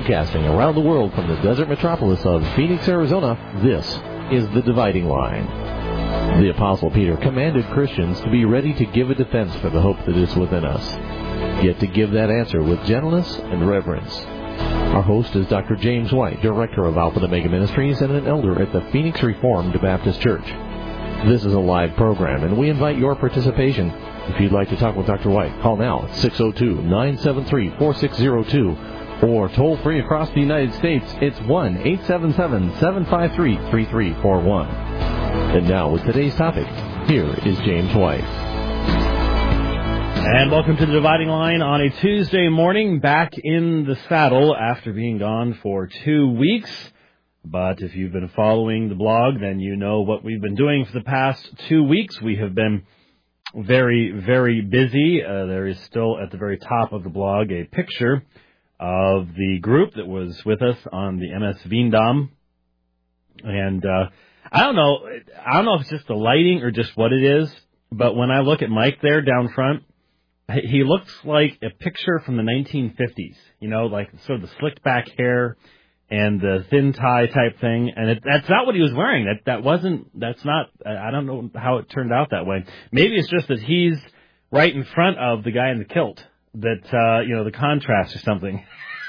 Broadcasting around the world from the desert metropolis of Phoenix, Arizona, this is The Dividing Line. The Apostle Peter commanded Christians to be ready to give a defense for the hope that is within us, yet to give that answer with gentleness and reverence. Our host is Dr. James White, Director of Alpha and Omega Ministries and an elder at the Phoenix Reformed Baptist Church. This is a live program, and we invite your participation. If you'd like to talk with Dr. White, call now at 602-973-4602. Or toll-free across the United States, it's 1-877-753-3341. And now, with today's topic, here is James White. And welcome to The Dividing Line on a Tuesday morning, back in the saddle after being gone for 2 weeks. But if you've been following the blog, then you know what we've been doing for the past 2 weeks. We have been very, very busy. There is still at the very top of the blog a picture of the group that was with us on the MS Veendam. And I don't know if it's just the lighting or just what it is, but when I look at Mike there down front, he looks like a picture from the 1950s, you know, like sort of the slicked back hair and the thin tie type thing. And that's not what he was wearing. That's not, I don't know how it turned out that way. Maybe it's just that he's right in front of the guy in the kilt. That, the contrast or something.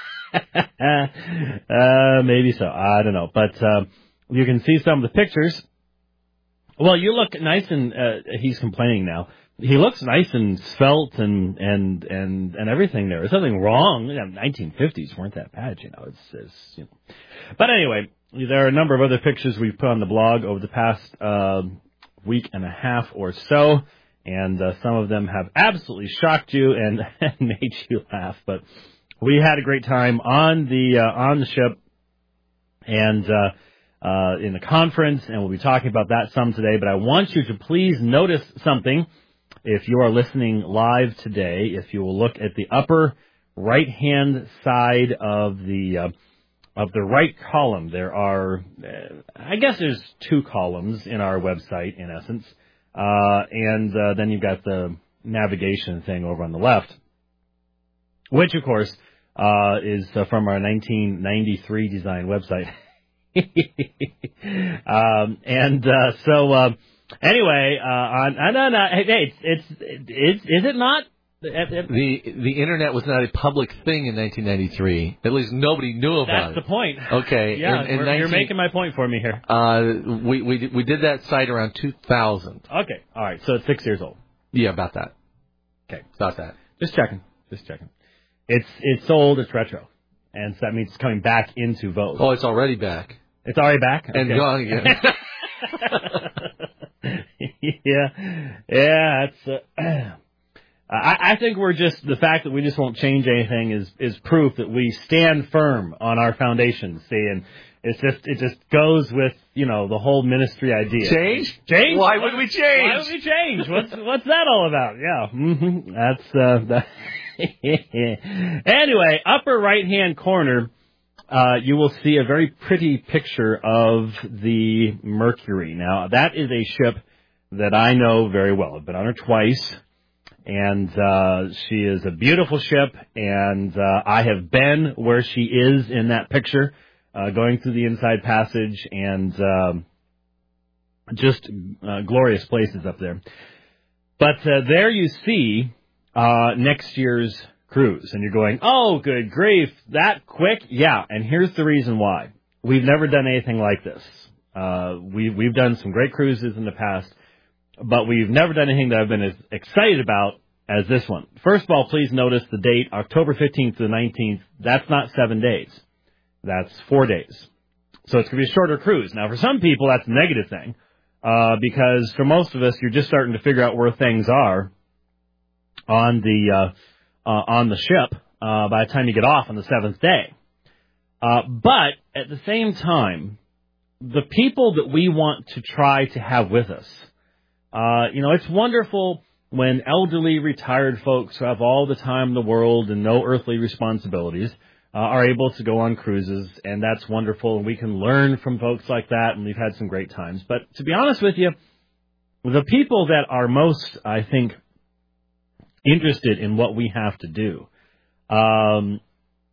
Maybe so. I don't know. But you can see some of the pictures. Well, you look nice and, he's complaining now. He looks nice and svelte and everything there. There's nothing wrong. 1950s weren't that bad, you know. It's. But anyway, there are a number of other pictures we've put on the blog over the past week and a half or so. And some of them have absolutely shocked you and made you laugh. But we had a great time on the ship and in the conference, and we'll be talking about that some today. But I want you to please notice something. If you are listening live today, if you will look at the upper right-hand side of the right column, there are, I guess there's 2 columns in our website, in essence. And then you've got the navigation thing over on the left, which, of course, is from our 1993 design website. Anyway, is it not? The internet was not a public thing in 1993. At least nobody knew about it. That's the point. Okay. Yeah, you're making my point for me here. We did that site around 2000. Okay. All right. So it's 6 years old. Yeah, about that. Okay. About that. Just checking. It's old. It's retro, and so that means it's coming back into vogue. Oh, it's already back. It's already back. Okay. And gone again. Yeah. It's. I think the fact that we just won't change anything is proof that we stand firm on our foundations. See, and it just goes with, the whole ministry idea. Change? Why would we change? What's that all about? Yeah. Mm-hmm. That's Anyway, upper right-hand corner, you will see a very pretty picture of the Mercury. Now, that is a ship that I know very well. I've been on her twice. And she is a beautiful ship, and I have been where she is in that picture, going through the inside passage, and just glorious places up there. But there you see next year's cruise, and you're going, oh, good grief, that quick? Yeah, and here's the reason why. We've never done anything like this. We've done some great cruises in the past, but we've never done anything that I've been as excited about as this one. First of all, please notice the date, October 15th to the 19th. That's not 7 days. That's 4 days. So it's going to be a shorter cruise. Now, for some people, that's a negative thing, because for most of us, you're just starting to figure out where things are on the ship by the time you get off on the 7th day. But at the same time, the people that we want to try to have with us, it's wonderful when elderly retired folks who have all the time in the world and no earthly responsibilities are able to go on cruises, and that's wonderful, and we can learn from folks like that, and we've had some great times. But to be honest with you, the people that are most, I think, interested in what we have to do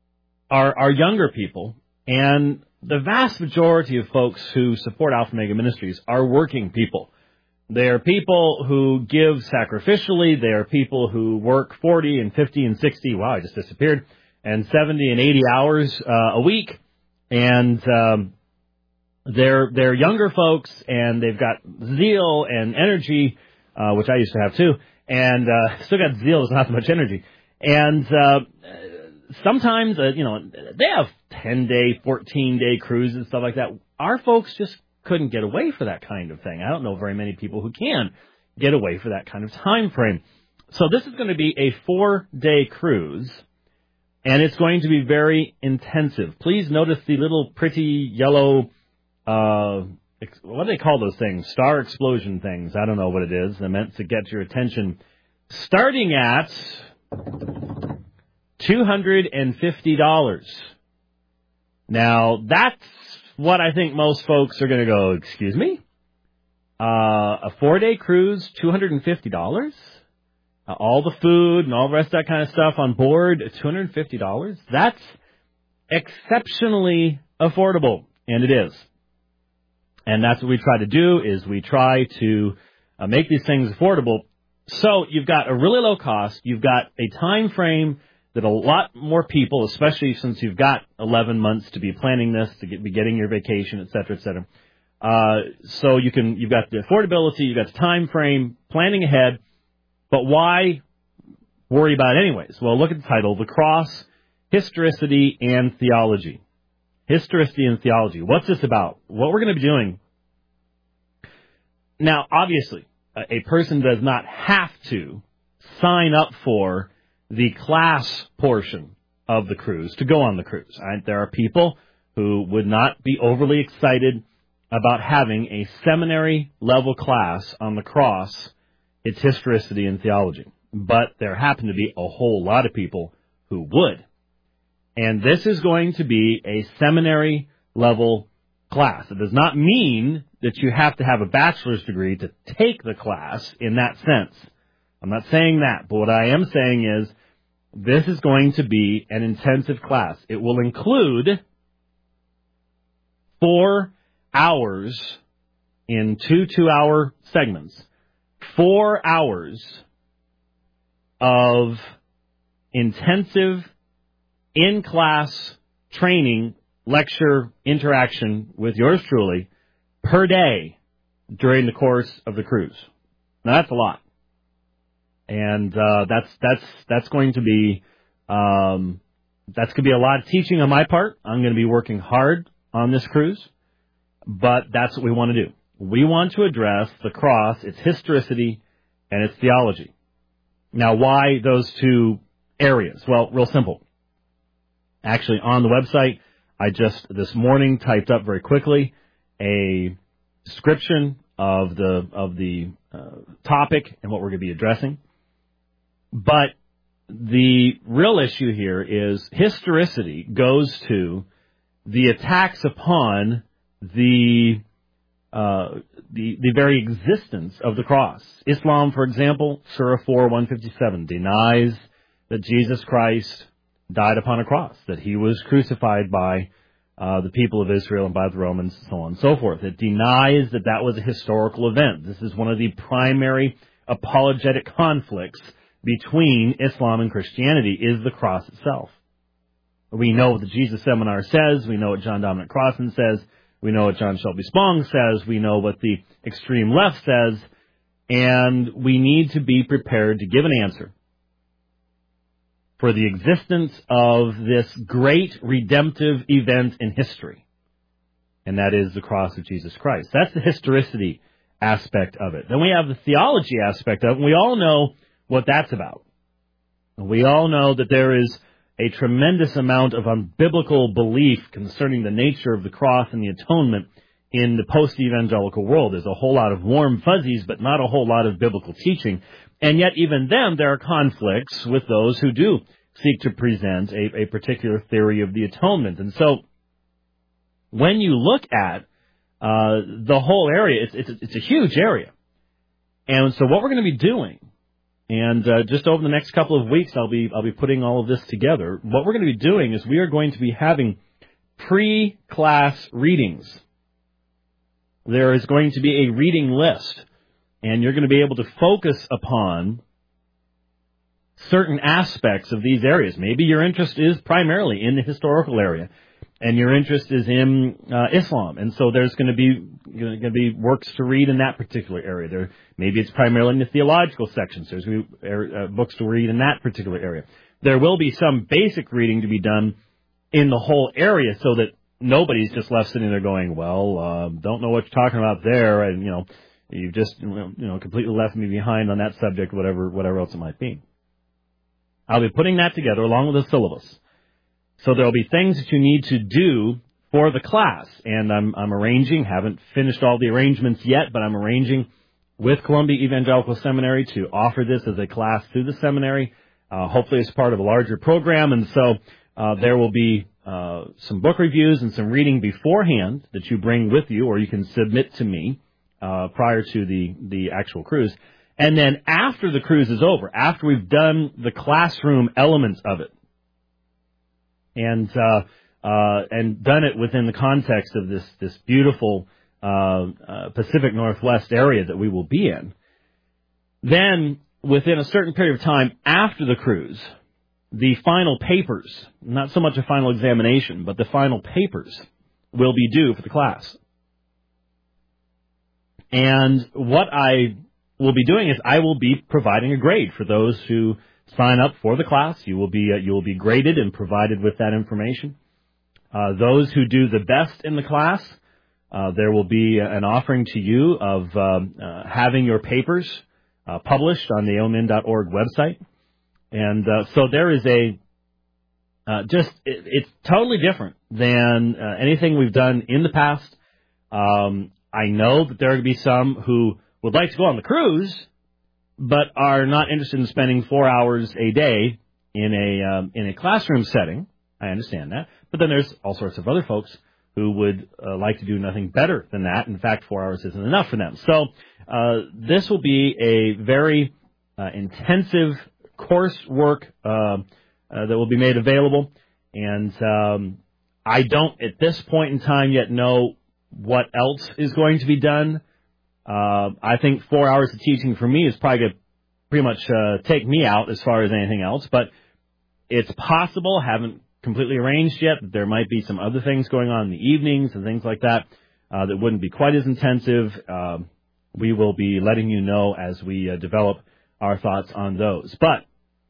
are younger people, and the vast majority of folks who support Alpha Omega Ministries are working people. They are people who give sacrificially. They are people who work 40 and 50 and 60, wow, I just disappeared, and 70 and 80 hours a week. And they're younger folks, and they've got zeal and energy, which I used to have too, and still got zeal, there's not much energy. And sometimes, they have 10-day, 14-day cruises, stuff like that. Our folks just couldn't get away for that kind of thing. I don't know very many people who can get away for that kind of time frame. So this is going to be a 4-day cruise, and it's going to be very intensive. Please notice the little pretty yellow, what do they call those things? Star explosion things. I don't know what it is. They're meant to get your attention. Starting at $250. Now, that's what I think most folks are going to go, excuse me? A 4-day cruise, $250? All the food and all the rest of that kind of stuff on board, $250? That's exceptionally affordable, and it is. And that's what we try to do, is we try to make these things affordable. So you've got a really low cost, you've got a time frame that a lot more people, especially since you've got 11 months to be planning this, to be getting your vacation, et cetera, et cetera. So you've got the affordability, you've got the time frame, planning ahead, but why worry about it anyways? Well, look at the title, The Cross, Historicity and Theology. Historicity and Theology. What's this about? What we're going to be doing. Now, obviously, a person does not have to sign up for the class portion of the cruise to go on the cruise. There are people who would not be overly excited about having a seminary level class on the cross, its historicity and theology. But there happen to be a whole lot of people who would. And this is going to be a seminary level class. It does not mean that you have to have a bachelor's degree to take the class in that sense. I'm not saying that, but what I am saying is this is going to be an intensive class. It will include 4 hours in 2 2-hour segments, 4 hours of intensive in-class training, lecture, interaction with yours truly per day during the course of the cruise. Now, that's a lot. And that's going to be a lot of teaching on my part. I'm going to be working hard on this cruise, but that's what we want to do. We want to address the cross, its historicity, and its theology. Now, why those two areas? Well, real simple. Actually, on the website, I just this morning typed up very quickly a description of the topic and what we're going to be addressing. But the real issue here is historicity goes to the attacks upon the very existence of the cross. Islam, for example, Surah 4:157 denies that Jesus Christ died upon a cross, that he was crucified by the people of Israel and by the Romans, so on and so forth. It denies that that was a historical event. This is one of the primary apologetic conflicts between Islam and Christianity, is the cross itself. We know what the Jesus Seminar says. We know what John Dominic Crossan says. We know what John Shelby Spong says. We know what the extreme left says. And we need to be prepared to give an answer for the existence of this great redemptive event in history. And that is the cross of Jesus Christ. That's the historicity aspect of it. Then we have the theology aspect of it. And we all know what that's about. We all know that there is a tremendous amount of unbiblical belief concerning the nature of the cross and the atonement in the post-evangelical world. There's a whole lot of warm fuzzies, but not a whole lot of biblical teaching. And yet, even then, there are conflicts with those who do seek to present a particular theory of the atonement. And so, when you look at the whole area, it's a huge area. And so what we're going to be doing And just over the next couple of weeks, I'll be putting all of this together. What we're going to be doing is we are going to be having pre-class readings. There is going to be a reading list, and you're going to be able to focus upon certain aspects of these areas. Maybe your interest is primarily in the historical area, and your interest is in Islam, and so there's going to be works to read in that particular area. Maybe it's primarily in the theological sections. There's going to be books to read in that particular area. There will be some basic reading to be done in the whole area, so that nobody's just left sitting there going, well, don't know what you're talking about there, and you've just completely left me behind on that subject, whatever else it might be. I'll be putting that together along with a syllabus. So there'll be things that you need to do for the class, and I'm arranging, haven't finished all the arrangements yet, but I'm arranging with Columbia Evangelical Seminary to offer this as a class through the seminary, hopefully as part of a larger program, and so there will be some book reviews and some reading beforehand that you bring with you, or you can submit to me prior to the actual cruise. And then after the cruise is over, after we've done the classroom elements of it, and done it within the context of this beautiful Pacific Northwest area that we will be in, then within a certain period of time after the cruise, the final papers, not so much a final examination, but the final papers will be due for the class. And what I will be doing is I will be providing a grade for those who sign up for the class. You will be graded and provided with that information. Those who do the best in the class, there will be an offering to you of having your papers published on the omin.org website. And so there is it's totally different than anything we've done in the past. I know that there are going to be some who would like to go on the cruise, but are not interested in spending 4 hours a day in a classroom setting. I understand that. But then there's all sorts of other folks who would like to do nothing better than that. In fact, 4 hours isn't enough for them. So this will be a very intensive coursework that will be made available. And I don't, at this point in time, yet know what else is going to be done. I think 4 hours of teaching for me is probably going to pretty much take me out as far as anything else. But it's possible, haven't completely arranged yet, that there might be some other things going on in the evenings and things like that that wouldn't be quite as intensive. We will be letting you know as we develop our thoughts on those. But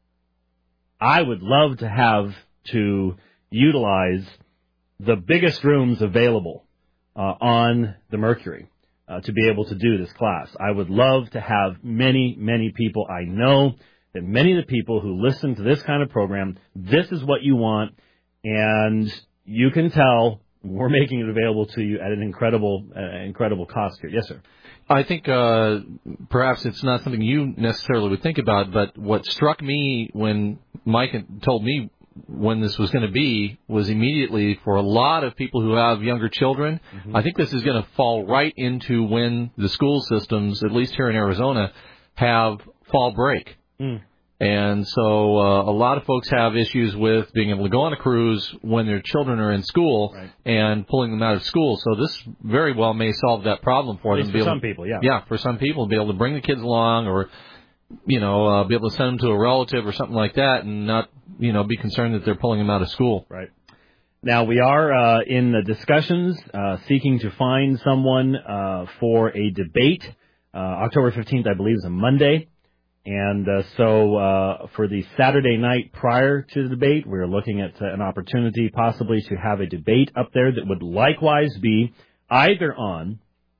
I would love to have to utilize the biggest rooms available on the Mercury to be able to do this class. I would love to have many, many people. I know that many of the people who listen to this kind of program, this is what you want, and you can tell we're making it available to you at an incredible cost here. Yes, sir. I think perhaps it's not something you necessarily would think about, but what struck me when Mike told me when this was going to be was immediately for a lot of people who have younger children. Mm-hmm. I think this is going to fall right into when the school systems, at least here in Arizona, have fall break. Mm. And so a lot of folks have issues with being able to go on a cruise when their children are in school, right, and pulling them out of school. So this very well may solve that problem for them. For some people, yeah. Yeah, for some people, be able to bring the kids along, or be able to send them to a relative or something like that, and not be concerned that they're pulling them out of school. Right. Now we are in the discussions seeking to find someone for a debate. October 15th, I believe, is a Monday. And so for the Saturday night prior to the debate, we're looking at an opportunity possibly to have a debate up there that would likewise be either on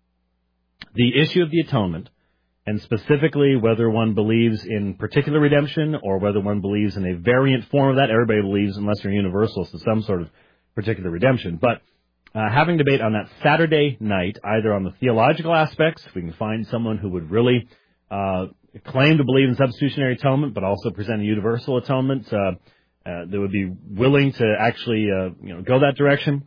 the issue of the atonement, and specifically whether one believes in particular redemption or whether one believes in a variant form of that. Everybody believes, unless you're universalist, in some sort of particular redemption. But having debate on that Saturday night, either on the theological aspects, if we can find someone who would really claim to believe in substitutionary atonement, but also present a universal atonement that would be willing to actually go that direction.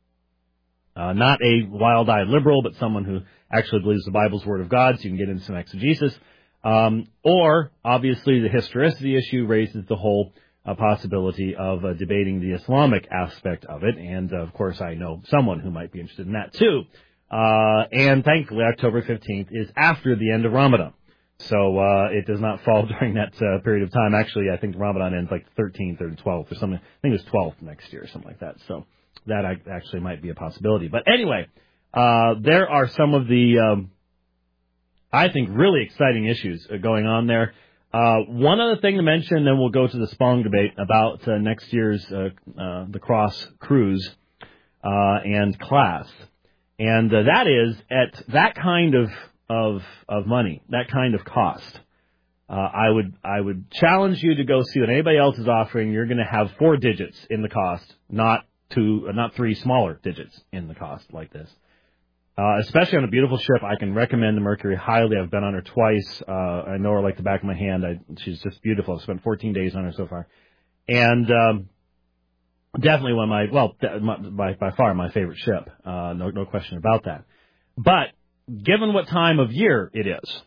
Not a wild-eyed liberal, but someone who actually believes the Bible's Word of God, so you can get into some exegesis. Or, obviously, the historicity issue raises the whole possibility of debating the Islamic aspect of it. And, of course, I know someone who might be interested in that, too. And, thankfully, October 15th is after the end of Ramadan. So it does not fall during that period of time. Actually, I think Ramadan ends like the 13th or the 12th or something. I think it was 12th next year or something like that. So that actually might be a possibility. But anyway, there are some of the, I think, really exciting issues going on there. One other thing to mention, then we'll go to the Spong debate about next year's the Cross Cruise and class. And that is at that kind of money, that kind of cost. I would challenge you to go see what anybody else is offering. You're going to have 4 digits in the cost, not 3 smaller digits in the cost like this. Especially on a beautiful ship, I can recommend the Mercury highly. I've been on her twice. I know her like the back of my hand. She's just beautiful. I've spent 14 days on her so far, and definitely one of by far my favorite ship. No question about that. But given what time of year it is,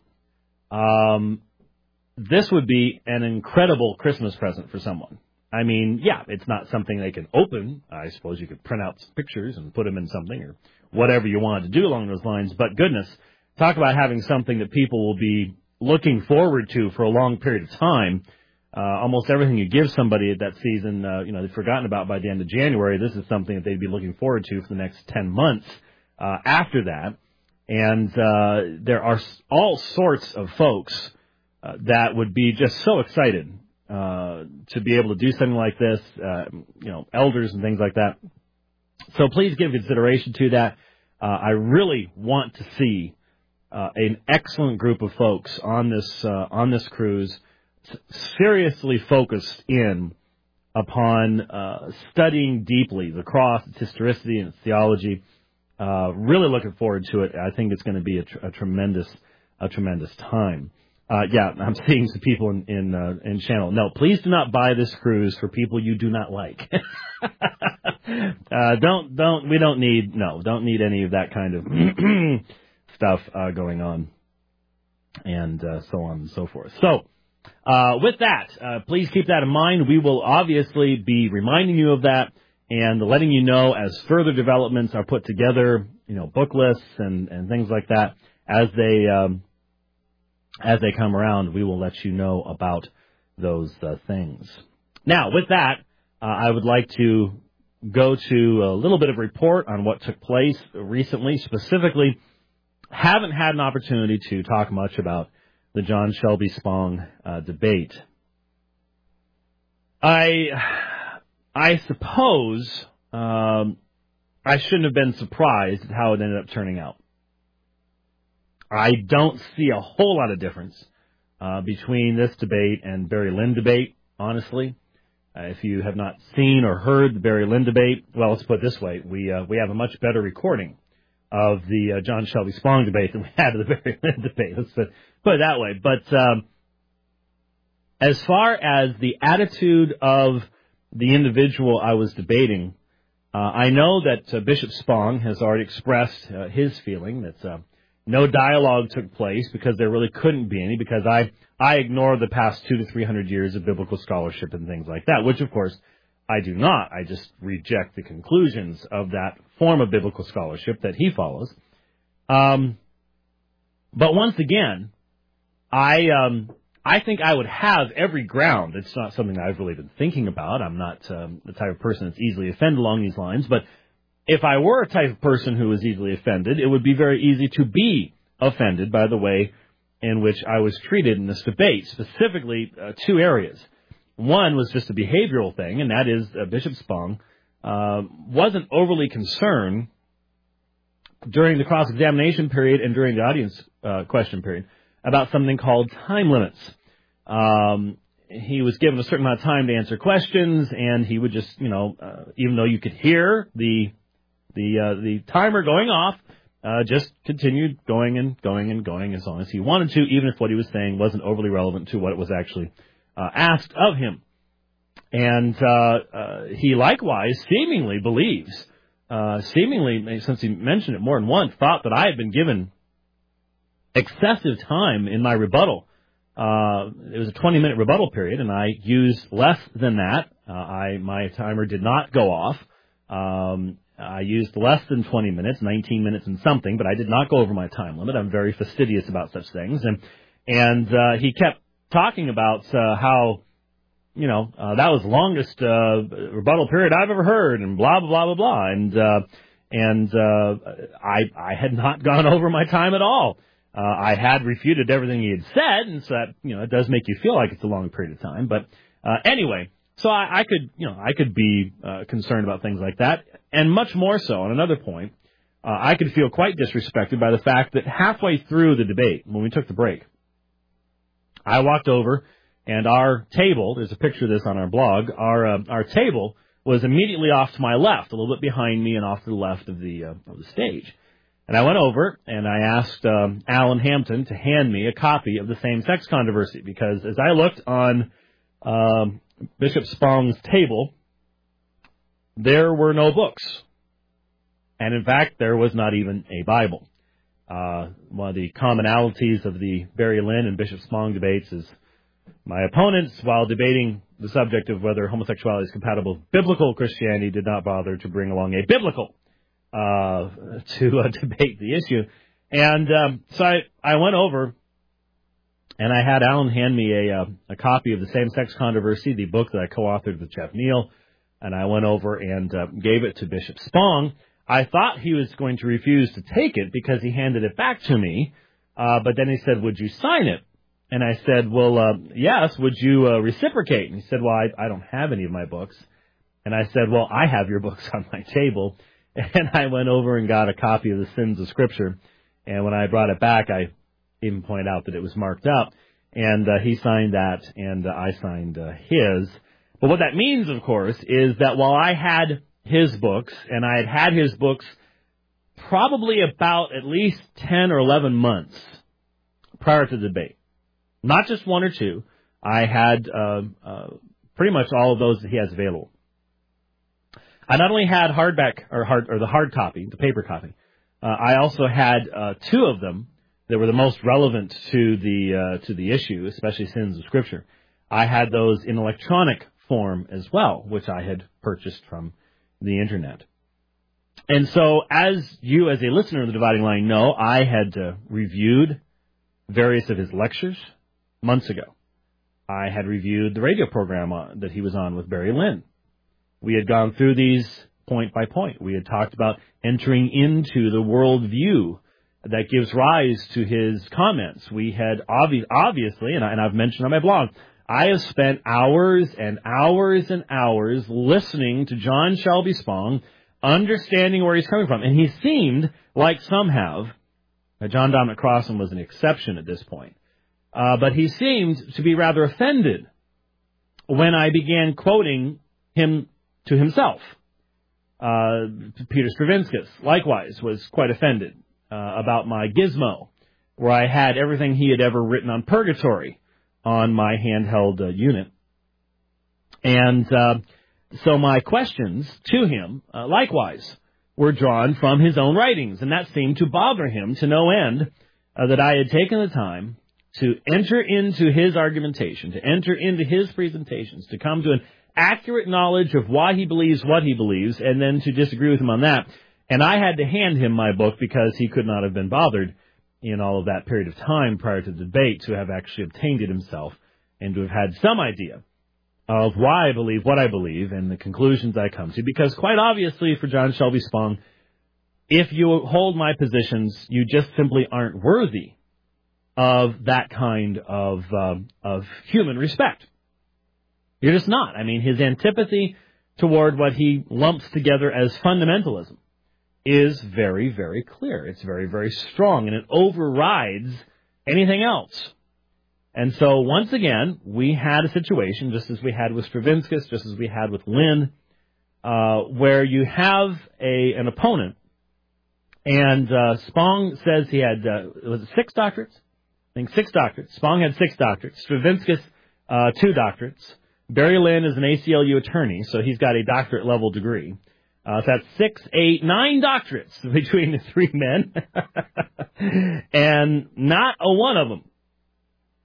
this would be an incredible Christmas present for someone. I mean, yeah, it's not something they can open. I suppose you could print out some pictures and put them in something or whatever you wanted to do along those lines. But goodness, talk about having something that people will be looking forward to for a long period of time. Almost everything you give somebody at that season, they've forgotten about by the end of January. This is something that they'd be looking forward to for the next 10 months after that. And there are all sorts of folks that would be just so excited to be able to do something like this, elders and things like that. So please give consideration to that. I really want to see an excellent group of folks on this cruise, seriously focused in upon studying deeply the cross, its historicity, and its theology. Really looking forward to it. I think it's going to be a tremendous time. I'm seeing some people in channel. No, please do not buy this cruise for people you do not like. Don't need any of that kind of stuff going on, and so on and so forth. So, with that, please keep that in mind. We will obviously be reminding you of that and letting you know as further developments are put together, book lists and things like that as they come around. We will let you know about those things. Now, with that, I would like to go to a little bit of report on what took place recently. Specifically, haven't had an opportunity to talk much about the John Shelby Spong debate. I suppose I shouldn't have been surprised at how it ended up turning out. I don't see a whole lot of difference between this debate and Barry Lynn debate, honestly. If you have not seen or heard the Barry Lynn debate, well, let's put it this way. We have a much better recording of the John Shelby Spong debate than we had of the Barry Lynn debate. Let's put it that way. But as far as the attitude of the individual I was debating, I know that Bishop Spong has already expressed his feeling that no dialogue took place because there really couldn't be any, because I ignore the past 200 to 300 years of biblical scholarship and things like that, which, of course, I do not. I just reject the conclusions of that form of biblical scholarship that he follows. But once again, I think I would have every ground. It's not something I've really been thinking about. I'm not the type of person that's easily offended along these lines, but if I were a type of person who was easily offended, it would be very easy to be offended by the way in which I was treated in this debate, specifically 2 areas. One was just a behavioral thing, and that is Bishop Spong wasn't overly concerned during the cross-examination period and during the audience question period about something called time limits. He was given a certain amount of time to answer questions, and he would just, even though you could hear the timer going off, just continued going and going and going as long as he wanted to, even if what he was saying wasn't overly relevant to what was actually asked of him. And he likewise seemingly believes, since he mentioned it more than once, thought that I had been given excessive time in my rebuttal it was a 20-minute rebuttal period, and I used less than that. My timer did not go off. I used less than 20 minutes, 19 minutes and something, but I did not go over my time limit. I'm very fastidious about such things. And he kept talking about how, that was the longest rebuttal period I've ever heard, and blah, blah, blah, blah, blah. And I had not gone over my time at all. I had refuted everything he had said, and so that, it does make you feel like it's a long period of time. But anyway, so I could be concerned about things like that, and much more so on another point. I could feel quite disrespected by the fact that halfway through the debate, when we took the break, I walked over, and our table, there's a picture of this on our blog, our table was immediately off to my left, a little bit behind me and off to the left of the stage. And I went over, and I asked Alan Hampton to hand me a copy of the Same-Sex Controversy, because as I looked on Bishop Spong's table, there were no books. And in fact, there was not even a Bible. One of the commonalities of the Barry Lynn and Bishop Spong debates is my opponents, while debating the subject of whether homosexuality is compatible with biblical Christianity, did not bother to bring along a biblical to debate the issue. And so I went over, and I had Alan hand me a copy of the Same-Sex Controversy, the book that I co-authored with Jeff Neal, and I went over and gave it to Bishop Spong. I thought he was going to refuse to take it because he handed it back to me, but then he said, "Would you sign it?" And I said, "Well, yes, would you reciprocate?" And he said, "Well, I don't have any of my books." And I said, "Well, I have your books on my table." And I went over and got a copy of the Sins of Scripture. And when I brought it back, I even pointed out that it was marked up. And he signed that, and I signed his. But what that means, of course, is that while I had his books, and I had his books probably about at least 10 or 11 months prior to the debate, not just one or two, I had pretty much all of those that he has available. I not only had hardback or the hard copy, the paper copy. I also had two of them that were the most relevant to the issue, especially Sins of Scripture. I had those in electronic form as well, which I had purchased from the internet. And so, as you, as a listener of the Dividing Line, know, I had reviewed various of his lectures months ago. I had reviewed the radio program that he was on with Barry Lynn. We had gone through these point by point. We had talked about entering into the worldview that gives rise to his comments. We had obviously, and I've mentioned on my blog, I have spent hours and hours and hours listening to John Shelby Spong, understanding where he's coming from. And he seemed like some have. John Dominic Crossan was an exception at this point. But he seemed to be rather offended when I began quoting him to himself. Peter Stravinskas, likewise, was quite offended about my gizmo, where I had everything he had ever written on purgatory on my handheld unit. And so my questions to him, likewise, were drawn from his own writings, and that seemed to bother him to no end, that I had taken the time to enter into his argumentation, to enter into his presentations, to come to an accurate knowledge of why he believes what he believes, and then to disagree with him on that. And I had to hand him my book because he could not have been bothered in all of that period of time prior to the debate to have actually obtained it himself and to have had some idea of why I believe what I believe and the conclusions I come to. Because quite obviously for John Shelby Spong, if you hold my positions, you just simply aren't worthy of that kind of human respect. You're just not. I mean, his antipathy toward what he lumps together as fundamentalism is very, very clear. It's very, very strong, and it overrides anything else. And so, once again, we had a situation, just as we had with Stravinskas, just as we had with Lynn, where you have an opponent, and Spong says he had, was it 6 doctorates? I think 6 doctorates. Spong had 6 doctorates. Stravinskas, 2 doctorates. Barry Lynn is an ACLU attorney, so he's got a doctorate-level degree. So that's 6, 8, 9 doctorates between the 3 men. And not a one of them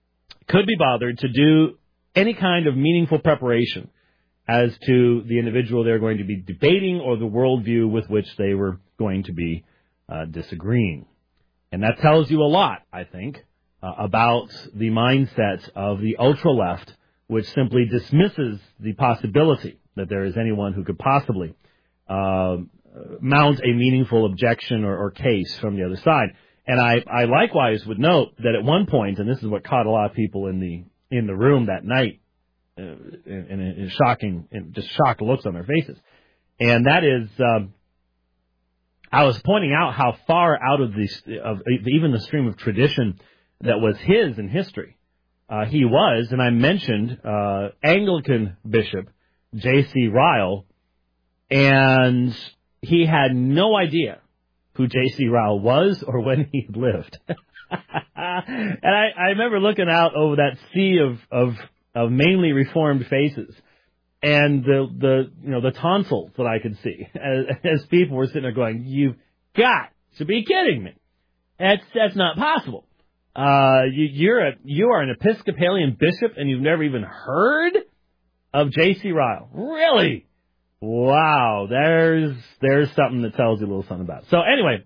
could be bothered to do any kind of meaningful preparation as to the individual they're going to be debating or the worldview with which they were going to be disagreeing. And that tells you a lot, I think, about the mindset of the ultra-left, which simply dismisses the possibility that there is anyone who could possibly mount a meaningful objection or case from the other side. And I likewise would note that at one point, and this is what caught a lot of people in the room that night, in shocking, just shocked looks on their faces, and that is, I was pointing out how far out of even the stream of tradition that was his in history he was, and I mentioned Anglican Bishop J.C. Ryle, and he had no idea who J.C. Ryle was or when he lived. And I remember looking out over that sea of mainly Reformed faces, and the tonsils that I could see as people were sitting there going, "You've got to be kidding me! That's not possible. You are an Episcopalian bishop and you've never even heard of J.C. Ryle? Really? Wow, there's something that tells you a little something about it." So anyway,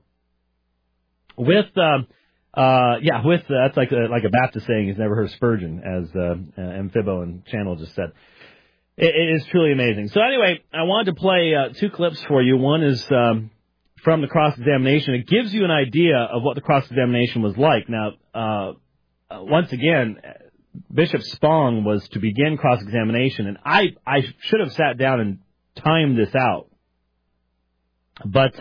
that's like a Baptist saying, "He's never heard of Spurgeon," as Amphibo and Channel just said. It is truly amazing. So anyway, I wanted to play two clips for you. One is from the cross-examination. It gives you an idea of what the cross-examination was like. Now, once again, Bishop Spong was to begin cross-examination, and I should have sat down and timed this out. But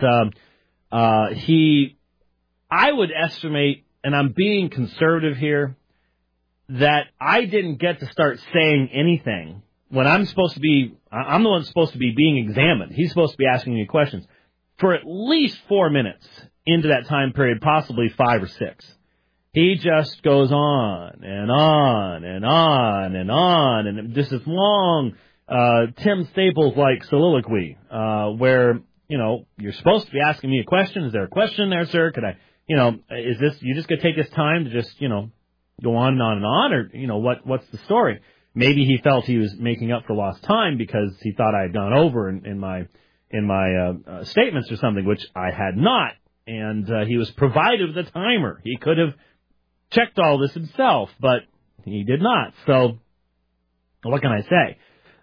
I would estimate, and I'm being conservative here, that I didn't get to start saying anything when I'm the one supposed to be being examined. He's supposed to be asking me questions for at least 4 minutes into that time period, possibly 5 or 6. He just goes on and on and on and on, and just this long Tim Staples-like soliloquy where, you're supposed to be asking me a question. Is there a question there, sir? Could I, is this, you just going to take this time to just, go on and on and on, or, what's the story? Maybe he felt he was making up for lost time because he thought I had gone over in my statements or something, which I had not. And he was provided with a timer. He could have checked all this himself, but he did not. So what can I say?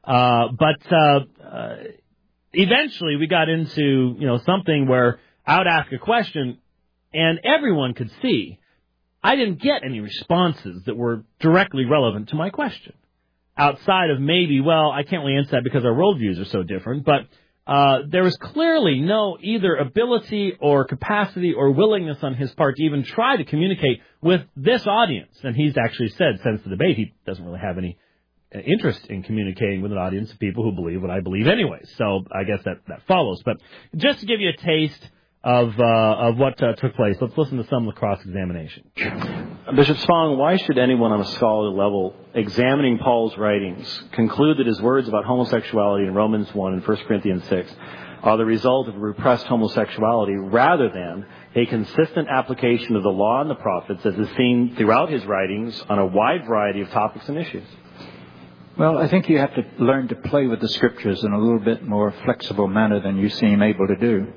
But eventually we got into, something where I would ask a question and everyone could see I didn't get any responses that were directly relevant to my question. Outside of maybe, I can't really answer that because our worldviews are so different, but there was clearly no either ability or capacity or willingness on his part to even try to communicate with this audience. And he's actually said since the debate he doesn't really have any interest in communicating with an audience of people who believe what I believe anyway. So I guess that follows. But just to give you a taste of what took place, let's listen to some of the cross-examination. Bishop Spong, why should anyone on a scholarly level examining Paul's writings conclude that his words about homosexuality in Romans 1 and 1 Corinthians 6 are the result of repressed homosexuality rather than a consistent application of the law and the prophets as is seen throughout his writings on a wide variety of topics and issues? Well, I think you have to learn to play with the Scriptures in a little bit more flexible manner than you seem able to do.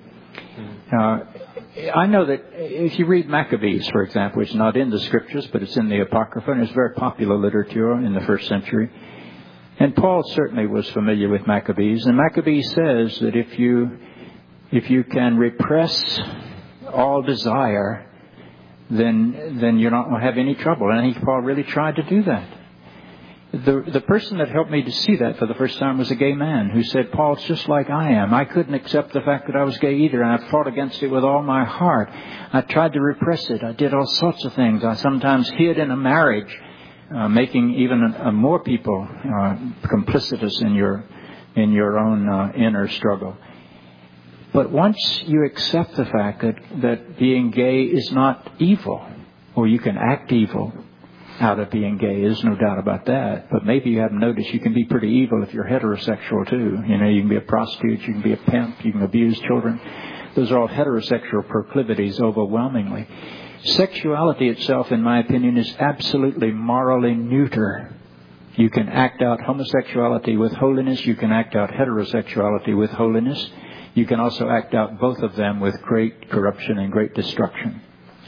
I know that if you read Maccabees, for example, it's not in the Scriptures, but it's in the Apocrypha, and it's very popular literature in the first century. And Paul certainly was familiar with Maccabees, and Maccabees says that if you can repress all desire, then you're not going to have any trouble. And I think Paul really tried to do that. The person that helped me to see that for the first time was a gay man who said, "Paul's just like I am. I couldn't accept the fact that I was gay either, and I fought against it with all my heart. I tried to repress it. I did all sorts of things. I sometimes hid in a marriage, making even more people complicitous in your own inner struggle." But once you accept the fact that being gay is not evil, or you can act evil out of being gay, there's no doubt about that. But maybe you haven't noticed you can be pretty evil if you're heterosexual too. You can be a prostitute, you can be a pimp, you can abuse children. Those are all heterosexual proclivities overwhelmingly. Sexuality itself, in my opinion, is absolutely morally neuter. You can act out homosexuality with holiness. You can act out heterosexuality with holiness. You can also act out both of them with great corruption and great destruction.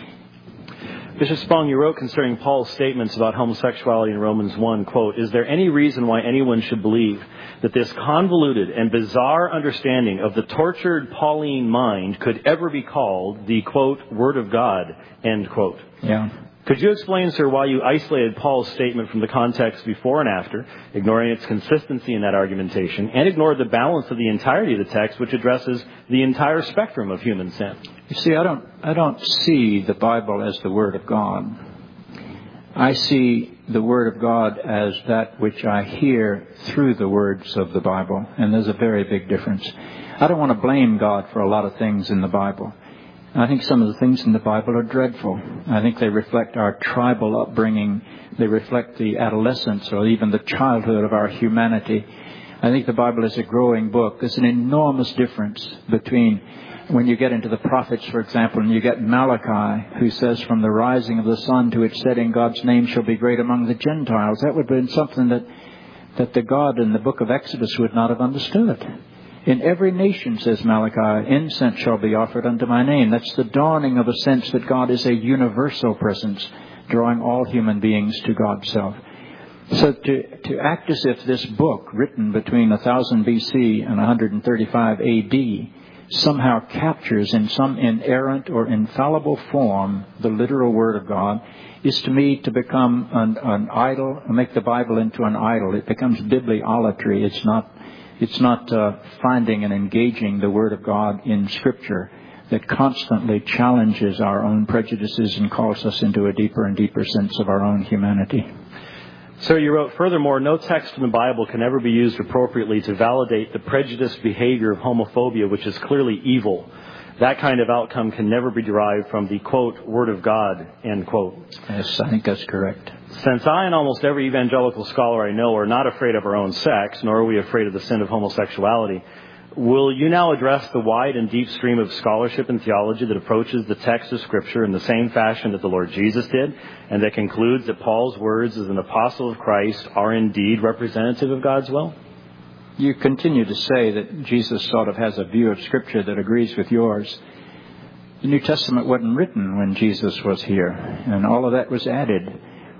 Bishop Spong, you wrote concerning Paul's statements about homosexuality in Romans 1, quote, "Is there any reason why anyone should believe that this convoluted and bizarre understanding of the tortured Pauline mind could ever be called the, quote, Word of God, end quote?" Yeah. Could you explain, sir, why you isolated Paul's statement from the context before and after, ignoring its consistency in that argumentation, and ignored the balance of the entirety of the text, which addresses the entire spectrum of human sin? You see, I don't see the Bible as the Word of God. I see the Word of God as that which I hear through the words of the Bible, and there's a very big difference. I don't want to blame God for a lot of things in the Bible. I think some of the things in the Bible are dreadful. I think they reflect our tribal upbringing. They reflect the adolescence or even the childhood of our humanity. I think the Bible is a growing book. There's an enormous difference between when you get into the prophets, for example, and you get Malachi, who says, "From the rising of the sun to its setting, God's name shall be great among the Gentiles." That would have been something that the God in the book of Exodus would not have understood. "In every nation," says Malachi, "incense shall be offered unto my name." That's the dawning of a sense that God is a universal presence, drawing all human beings to God's self. So to act as if this book, written between 1000 BC and 135 AD, somehow captures in some inerrant or infallible form the literal Word of God, is to me to become an idol, make the Bible into an idol. It becomes bibliolatry. It's not finding and engaging the Word of God in Scripture that constantly challenges our own prejudices and calls us into a deeper and deeper sense of our own humanity. Sir, you wrote, "Furthermore, no text in the Bible can ever be used appropriately to validate the prejudiced behavior of homophobia, which is clearly evil. That kind of outcome can never be derived from the, quote, Word of God, end quote." Yes, I think that's correct. Since I and almost every evangelical scholar I know are not afraid of our own sex, nor are we afraid of the sin of homosexuality, will you now address the wide and deep stream of scholarship and theology that approaches the text of Scripture in the same fashion that the Lord Jesus did, and that concludes that Paul's words as an apostle of Christ are indeed representative of God's will? You continue to say that Jesus sort of has a view of Scripture that agrees with yours. The New Testament wasn't written when Jesus was here, and all of that was added.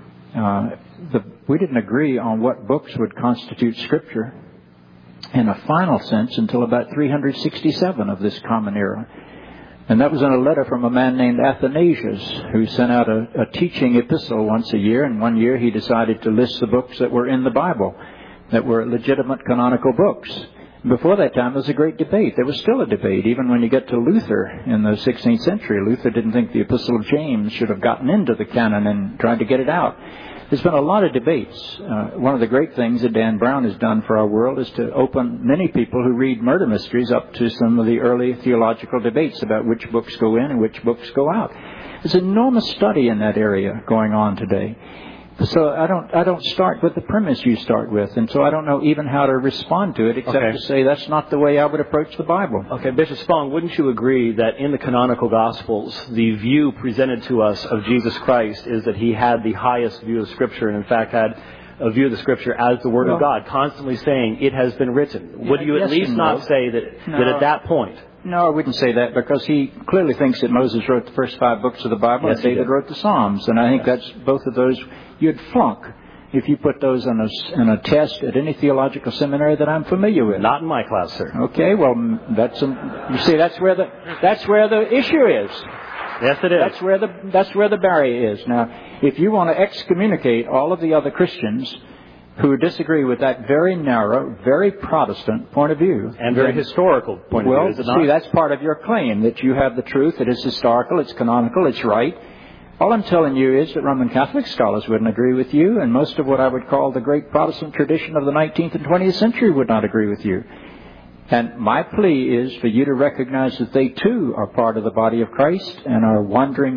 We didn't agree on what books would constitute Scripture in a final sense until about 367 of this common era. And that was in a letter from a man named Athanasius, who sent out a teaching epistle once a year, and one year he decided to list the books that were in the Bible, that were legitimate canonical books. Before that time, there was a great debate. There was still a debate, even when you get to Luther in the 16th century. Luther didn't think the Epistle of James should have gotten into the canon and tried to get it out. There's been a lot of debates. One of the great things that Dan Brown has done for our world is to open many people who read murder mysteries up to some of the early theological debates about which books go in and which books go out. There's enormous study in that area going on today. So I don't start with the premise you start with, and so I don't know even how to respond to it except to say that's not the way I would approach the Bible. Okay, Bishop Spong, wouldn't you agree that in the canonical Gospels, the view presented to us of Jesus Christ is that he had the highest view of Scripture, and in fact had a view of the Scripture as the Word of God, constantly saying it has been written? Would you at least not say that at that point? No, I wouldn't say that, because he clearly thinks that Moses wrote the first 5 books of the Bible and David wrote the Psalms. And I think that's both of those you'd flunk if you put those on a test at any theological seminary that I'm familiar with. Not in my class, sir. Okay, well, you see, that's where the issue is. Yes, it is. That's where the barrier is. Now, if you want to excommunicate all of the other Christians who disagree with that very narrow, very Protestant point of view. And very historical point of view, is it not? Well, see, that's part of your claim, that you have the truth, it is historical, it's canonical, it's right. All I'm telling you is that Roman Catholic scholars wouldn't agree with you, and most of what I would call the great Protestant tradition of the 19th and 20th century would not agree with you. And my plea is for you to recognize that they too are part of the body of Christ and are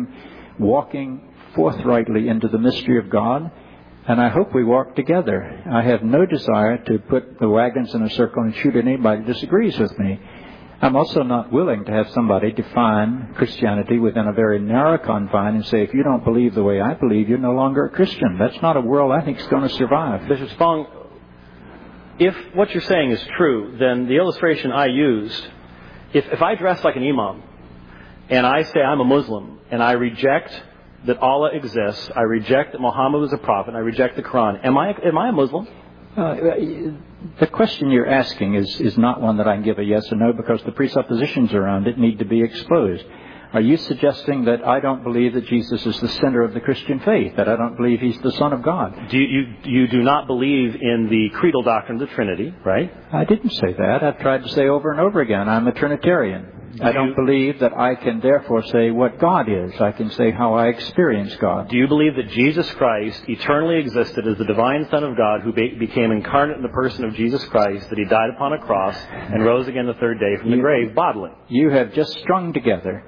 walking forthrightly into the mystery of God. And I hope we walk together. I have no desire to put the wagons in a circle and shoot at anybody who disagrees with me. I'm also not willing to have somebody define Christianity within a very narrow confine and say, if you don't believe the way I believe, you're no longer a Christian. That's not a world I think is going to survive. Bishop Spong, if what you're saying is true, then the illustration I used, if I dress like an imam and I say I'm a Muslim and I reject that Allah exists, I reject that Muhammad was a prophet, I reject the Quran, am I a Muslim? The question you're asking is not one that I can give a yes or no, because the presuppositions around it need to be exposed. Are you suggesting that I don't believe that Jesus is the center of the Christian faith, that I don't believe He's the Son of God? You do not believe in the creedal doctrine of the Trinity, right? I didn't say that. I've tried to say over and over again, I'm a Trinitarian. I don't believe that I can therefore say what God is. I can say how I experience God. Do you believe that Jesus Christ eternally existed as the divine Son of God who became incarnate in the person of Jesus Christ, that He died upon a cross and rose again the third day from the grave bodily? You have just strung together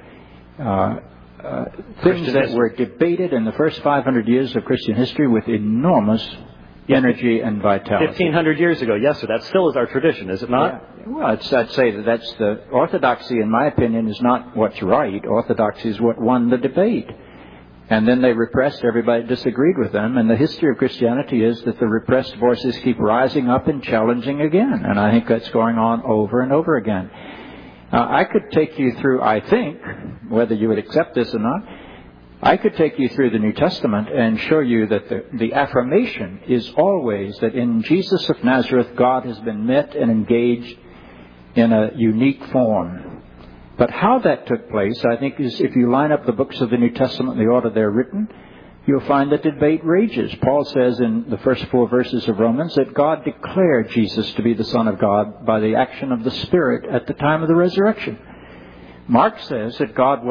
things that were debated in the first 500 years of Christian history with enormous energy and vitality. 1,500 years ago, yes, sir. That still is our tradition, is it not? Yeah. Well, I'd say that that's the orthodoxy, in my opinion, is not what's right. Orthodoxy is what won the debate. And then they repressed everybody that disagreed with them. And the history of Christianity is that the repressed voices keep rising up and challenging again. And I think that's going on over and over again. I could take you through, I think, whether you would accept this or not, I could take you through the New Testament and show you that the affirmation is always that in Jesus of Nazareth, God has been met and engaged in a unique form. But how that took place, I think, is if you line up the books of the New Testament in the order they're written, you'll find that debate rages. Paul says in the first 4 verses of Romans that God declared Jesus to be the Son of God by the action of the Spirit at the time of the resurrection. Mark says that God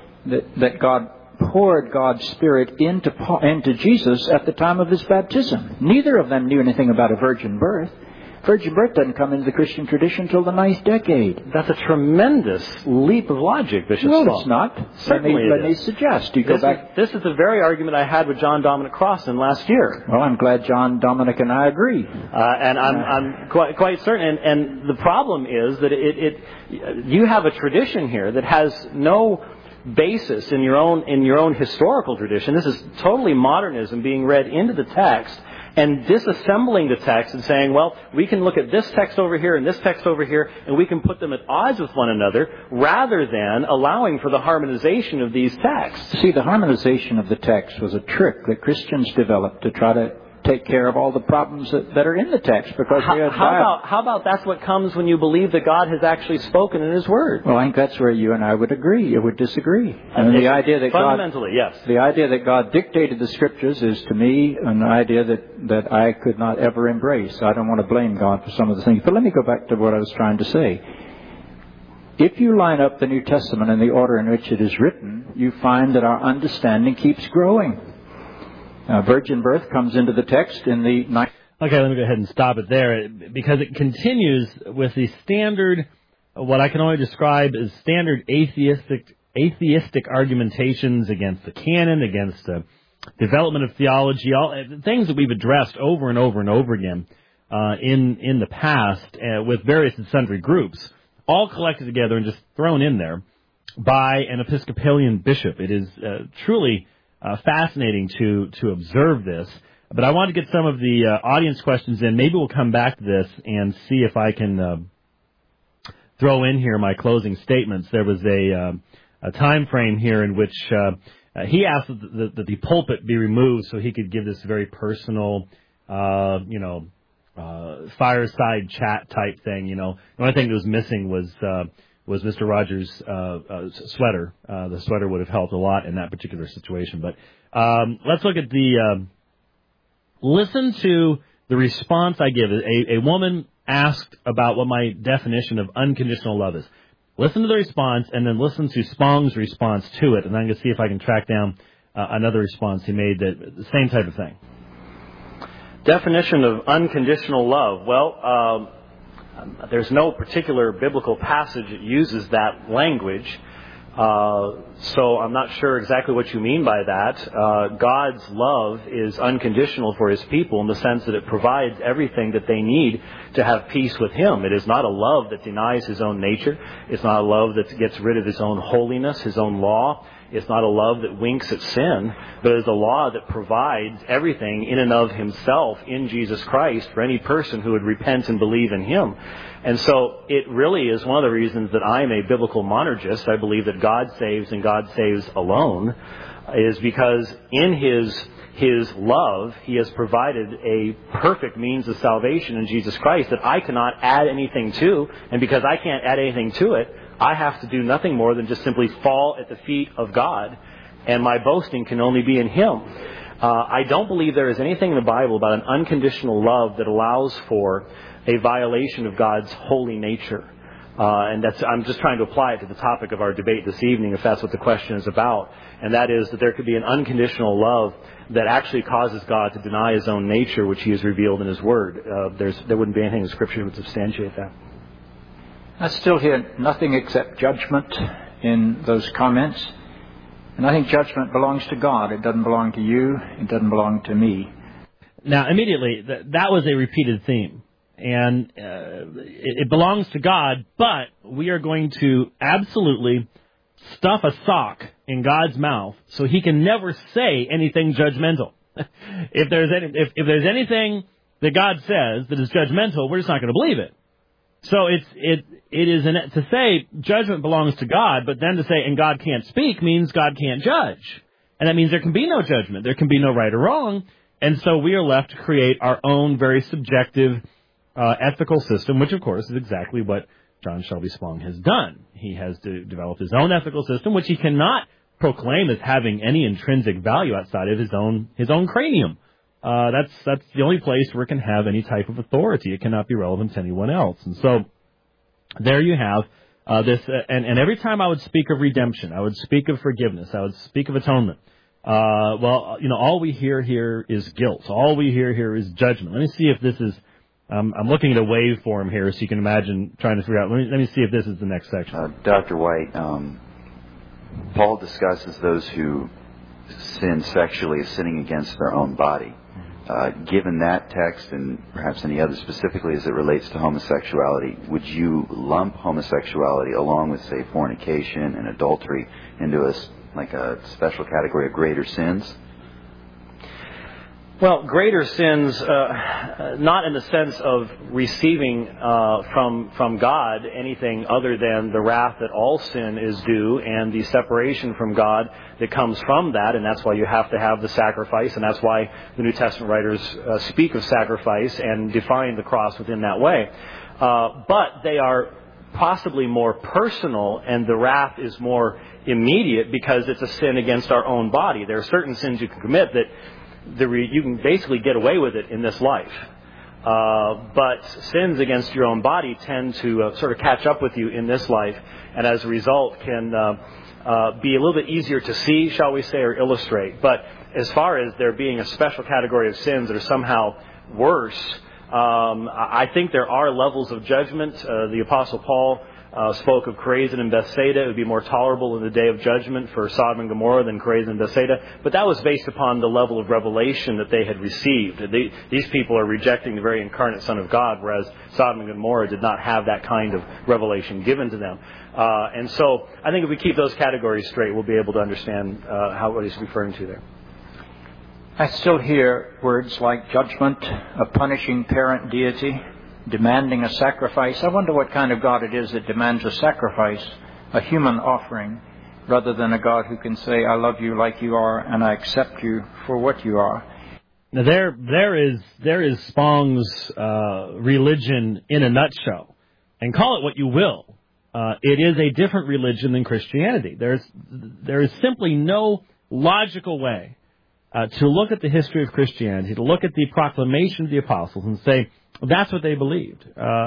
poured God's Spirit into Jesus at the time of His baptism. Neither of them knew anything about a virgin birth. Virgin birth doesn't come into the Christian tradition until the 9th decade. That's a tremendous leap of logic, Bishop Spong. No, it's not. Certainly let me suggest. You go back. This is the very argument I had with John Dominic Crossan last year. Well, I'm glad John Dominic and I agree. And I'm quite certain. And the problem is that you have a tradition here that has no basis in your own historical tradition. This is totally modernism being read into the text and disassembling the text and saying, well, we can look at this text over here and this text over here, and we can put them at odds with one another, rather than allowing for the harmonization of these texts. See, the harmonization of the text was a trick that Christians developed to try to take care of all the problems that are in the text. Because how about that's what comes when you believe that God has actually spoken in His Word? Well, I think that's where you and I would agree. You would disagree. And the idea that fundamentally, yes. The idea that God dictated the Scriptures is, to me, an idea that I could not ever embrace. I don't want to blame God for some of the things. But let me go back to what I was trying to say. If you line up the New Testament in the order in which it is written, you find that our understanding keeps growing. Virgin birth comes into the text in the 9th. Okay, let me go ahead and stop it there, because it continues with the standard, what I can only describe as standard atheistic argumentations against the canon, against the development of theology, all things that we've addressed over and over and over again in the past with various and sundry groups, all collected together and just thrown in there by an Episcopalian bishop. It is truly fascinating to observe this. But I want to get some of the audience questions in. Maybe we'll come back to this and see if I can throw in here my closing statements. There was a time frame here in which he asked that the pulpit be removed so he could give this very personal, fireside chat type thing. You know, the only thing that was missing was Mr. Rogers' sweater. The sweater would have helped a lot in that particular situation. But let's look at listen to the response I give. A woman asked about what my definition of unconditional love is. Listen to the response, and then listen to Spong's response to it, and I'm going to see if I can track down another response he made, the same type of thing. Definition of unconditional love. Well, there's no particular biblical passage that uses that language, So I'm not sure exactly what you mean by that. God's love is unconditional for His people in the sense that it provides everything that they need to have peace with Him. It is not a love that denies His own nature. It's not a love that gets rid of His own holiness, His own law. It's not a love that winks at sin, but it's a law that provides everything in and of Himself in Jesus Christ for any person who would repent and believe in Him. And so it really is one of the reasons that I'm a biblical monergist. I believe that God saves and God saves alone, is because in His love, He has provided a perfect means of salvation in Jesus Christ that I cannot add anything to. And because I can't add anything to it, I have to do nothing more than just simply fall at the feet of God. And my boasting can only be in Him. I don't believe there is anything in the Bible about an unconditional love that allows for a violation of God's holy nature. And I'm just trying to apply it to the topic of our debate this evening, if that's what the question is about. And that is that there could be an unconditional love that actually causes God to deny His own nature, which He has revealed in His Word. There wouldn't be anything in Scripture that would substantiate that. I still hear nothing except judgment in those comments. And I think judgment belongs to God. It doesn't belong to you. It doesn't belong to me. Now, immediately, that was a repeated theme. And it belongs to God, but we are going to absolutely stuff a sock in God's mouth so He can never say anything judgmental. If there's anything that God says that is judgmental, we're just not going to believe it. So it is to say judgment belongs to God, but then to say and God can't speak means God can't judge. And that means there can be no judgment. There can be no right or wrong. And so we are left to create our own very subjective ethical system, which of course is exactly what John Shelby Spong has done. He has developed his own ethical system, which he cannot proclaim as having any intrinsic value outside of his own cranium. That's the only place where it can have any type of authority. It cannot be relevant to anyone else. And so there you have this. And every time I would speak of redemption, I would speak of forgiveness, I would speak of atonement. All we hear here is guilt. All we hear here is judgment. Let me see if this is. I'm looking at a waveform here, so you can imagine trying to figure out. Let me see if this is the next section. Dr. White, Paul discusses those who sin sexually as sinning against their own body. Given that text and perhaps any other specifically as it relates to homosexuality, would you lump homosexuality along with, say, fornication and adultery into a special category of greater sins? Well, greater sins, not in the sense of receiving from God anything other than the wrath that all sin is due and the separation from God that comes from that, and that's why you have to have the sacrifice, and that's why the New Testament writers speak of sacrifice and define the cross within that way. But they are possibly more personal, and the wrath is more immediate because it's a sin against our own body. There are certain sins you can commit that you can basically get away with it in this life. But sins against your own body tend to sort of catch up with you in this life, and as a result can be a little bit easier to see, shall we say, or illustrate. But as far as there being a special category of sins that are somehow worse, I think there are levels of judgment. The Apostle Paul spoke of Chorazin and Bethsaida. It would be more tolerable in the day of judgment for Sodom and Gomorrah than Chorazin and Bethsaida. But that was based upon the level of revelation that they had received. These people are rejecting the very incarnate Son of God, whereas Sodom and Gomorrah did not have that kind of revelation given to them. And so I think if we keep those categories straight, we'll be able to understand what he's referring to there. I still hear words like judgment, a punishing parent deity, demanding a sacrifice. I wonder what kind of God it is that demands a sacrifice, a human offering, rather than a God who can say, I love you like you are and I accept you for what you are. Now there is Spong's religion in a nutshell, and call it what you will. It is a different religion than Christianity. There is simply no logical way to look at the history of Christianity, to look at the proclamation of the apostles and say, that's what they believed.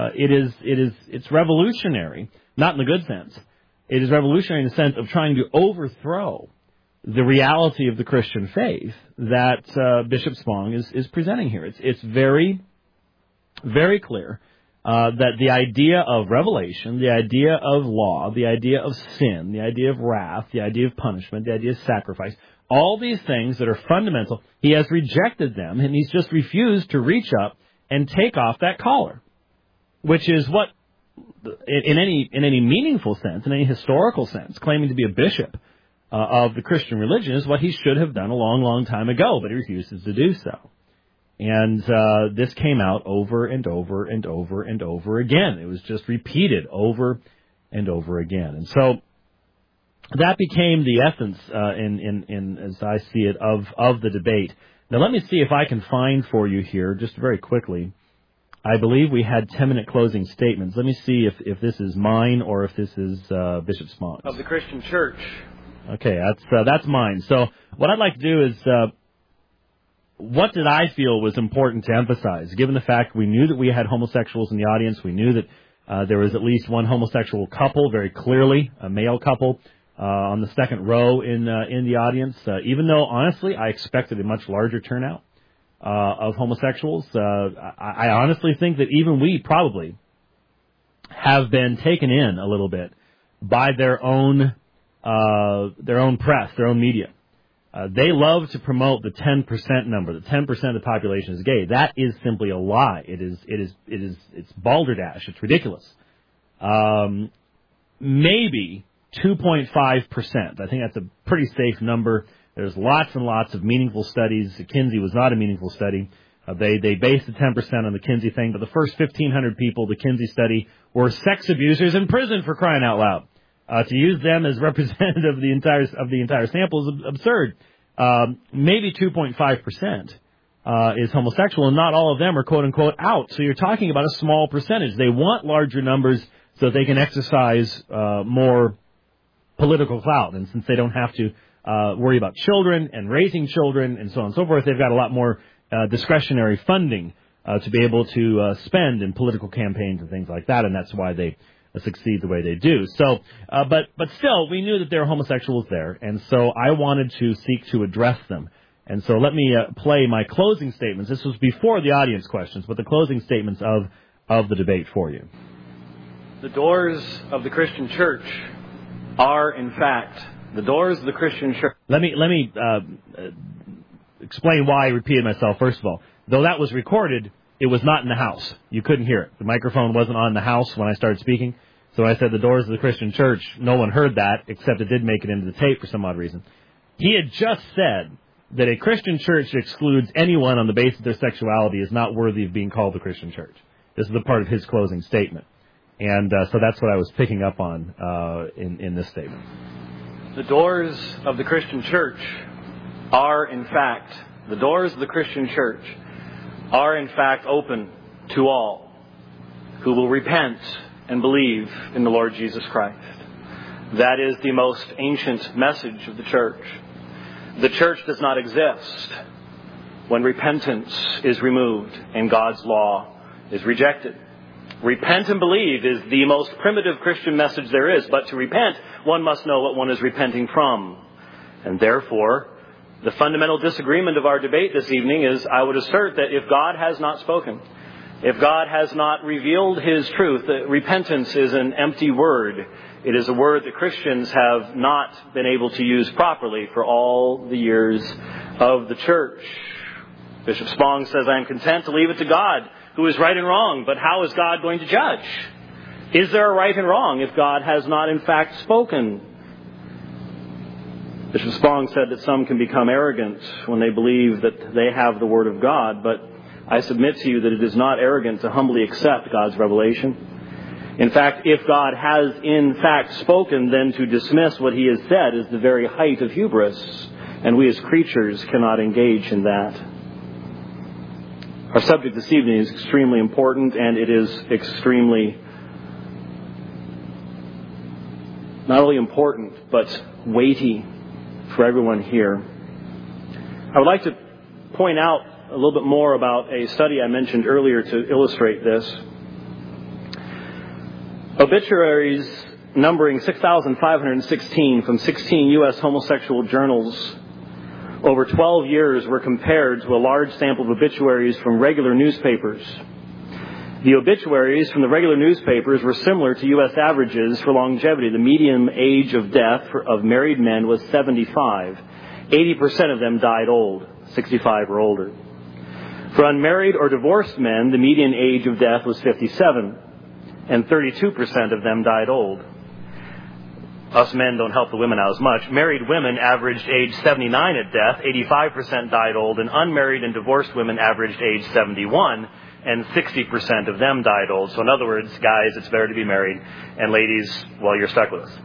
It's revolutionary, not in the good sense. It is revolutionary in the sense of trying to overthrow the reality of the Christian faith that Bishop Spong is presenting here. It's very, very clear that the idea of revelation, the idea of law, the idea of sin, the idea of wrath, the idea of punishment, the idea of sacrifice, all these things that are fundamental, he has rejected them, and he's just refused to reach up and take off that collar, which is what, in any meaningful sense, in any historical sense, claiming to be a bishop of the Christian religion is what he should have done a long, long time ago, but he refuses to do so. And this came out over and over and over and over again. It was just repeated over and over again. And so that became the essence, in as I see it, of the debate. Now let me see if I can find for you here, just very quickly. I believe we had 10-minute closing statements. Let me see if this is mine or if this is Bishop Spong's. Of the Christian Church. Okay, that's mine. So what I'd like to do is, what did I feel was important to emphasize? Given the fact we knew that we had homosexuals in the audience, we knew that there was at least one homosexual couple, very clearly, a male couple, on the second row in the audience. Even though, honestly, I expected a much larger turnout of homosexuals, I honestly think that even we probably have been taken in a little bit by their own press, their own media. They love to promote the 10% number. The 10% of the population is gay. That is simply a lie. It's balderdash. It's ridiculous. Maybe 2.5%. I think that's a pretty safe number. There's lots and lots of meaningful studies. Kinsey was not a meaningful study. They based the 10% on the Kinsey thing, but the first 1,500 people, the Kinsey study, were sex abusers in prison, for crying out loud. To use them as representative of the entire sample is absurd. Maybe 2.5% is homosexual, and not all of them are quote unquote out. So you're talking about a small percentage. They want larger numbers so that they can exercise more political clout, and since they don't have to worry about children and raising children and so on and so forth, they've got a lot more discretionary funding to be able to spend in political campaigns and things like that, and that's why they succeed the way they do. So, but still, we knew that there were homosexuals there, and so I wanted to seek to address them. And so let me play my closing statements. This was before the audience questions, but the closing statements of the debate for you. The doors of the Christian church are, in fact, the doors of the Christian church. Let me explain why I repeated myself, first of all. Though that was recorded, it was not in the house. You couldn't hear it. The microphone wasn't on in the house when I started speaking. So I said the doors of the Christian church. No one heard that, except it did make it into the tape for some odd reason. He had just said that a Christian church that excludes anyone on the basis of their sexuality is not worthy of being called the Christian church. This is the part of his closing statement. And so that's what I was picking up on in this statement. The doors of the Christian church are, in fact, the doors of the Christian church are, in fact, open to all who will repent and believe in the Lord Jesus Christ. That is the most ancient message of the church. The church does not exist when repentance is removed and God's law is rejected. Repent and believe is the most primitive Christian message there is, but to repent, one must know what one is repenting from. And therefore, the fundamental disagreement of our debate this evening is, I would assert that if God has not spoken, if God has not revealed His truth, that repentance is an empty word. It is a word that Christians have not been able to use properly for all the years of the church. Bishop Spong says, I am content to leave it to God, who is right and wrong, but how is God going to judge? Is there a right and wrong if God has not in fact spoken? Bishop Spong said that some can become arrogant when they believe that they have the Word of God, but I submit to you that it is not arrogant to humbly accept God's revelation. In fact, if God has in fact spoken, then to dismiss what He has said is the very height of hubris, and we as creatures cannot engage in that. Our subject this evening is extremely important, and it is extremely not only important, but weighty for everyone here. I would like to point out a little bit more about a study I mentioned earlier to illustrate this. Obituaries numbering 6,516 from 16 U.S. homosexual journals over 12 years were compared to a large sample of obituaries from regular newspapers. The obituaries from the regular newspapers were similar to U.S. averages for longevity. The median age of death of married men was 75. 80% of them died old, 65 or older. For unmarried or divorced men, the median age of death was 57, and 32% of them died old. Us men don't help the women out as much. Married women averaged age 79 at death, 85% died old, and unmarried and divorced women averaged age 71, and 60% of them died old. So in other words, guys, it's better to be married, and ladies, well, you're stuck with us.